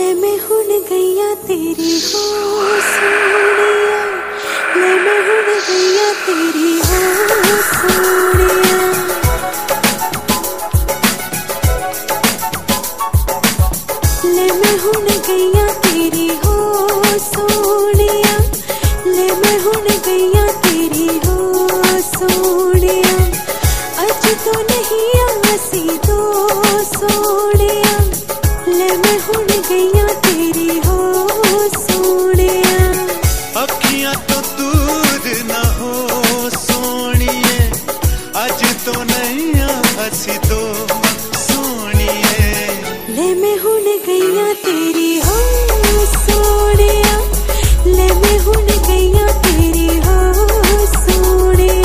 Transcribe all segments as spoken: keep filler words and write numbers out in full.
ले मैं हुण गईया तेरी हो सोनिया, ले मैं हुण गईया तेरी हो सोनिया। ले मैं हुण गईया तेरी हो सोनिया, ले मैं हुण गईया तेरी हो सोनिया। अज तो नहीं आसी दो सोनिया, ले मैं हुण गईया तेरी हो सोनिया। अखियां तो दूर ना हो सोनिए, अज तो नहीं हसी दो सोनिए। ले मैं हुण गईया तेरी हो सोनिया, ले मैं हुण गईया तेरी हो सोनिया।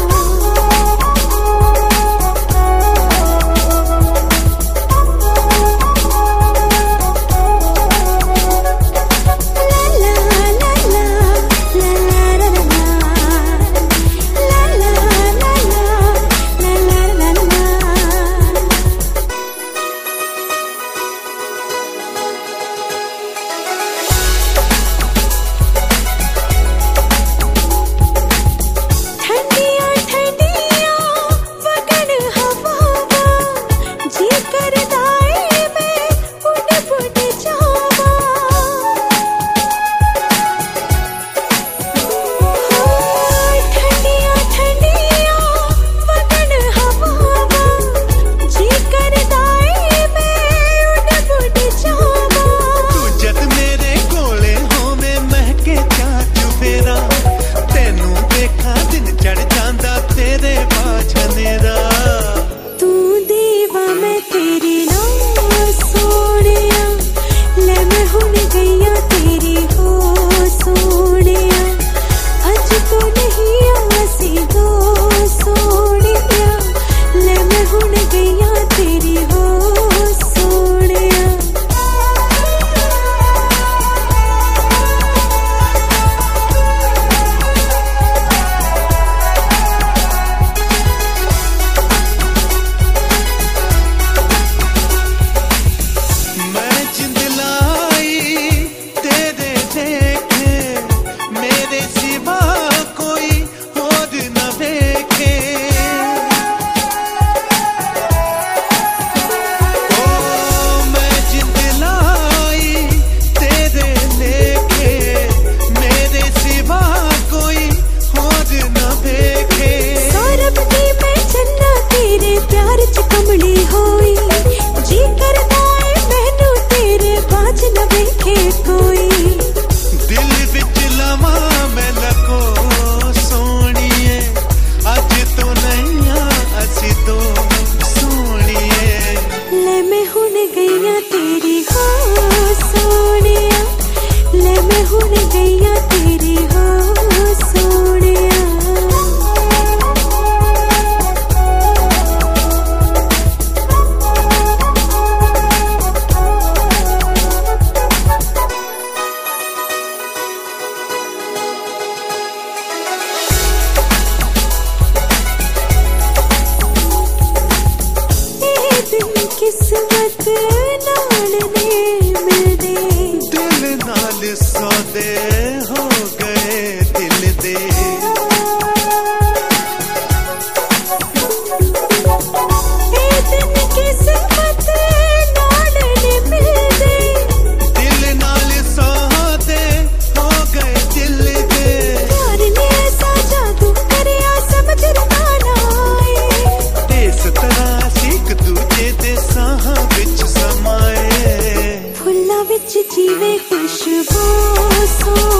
किस्मत नाल ने मिलदे, दिल नाल सौदे हो गए दिल दे। ए दिन किस्मत नाल ने मिलदे, दिल नाल सौदे हो गए दिल दे। प्यार ने ऐसा जादू करया समझ ना आए, इस तरह सीख दूजे दे साहां विच समाए। फुल्लां विच जीवे खुशबू सो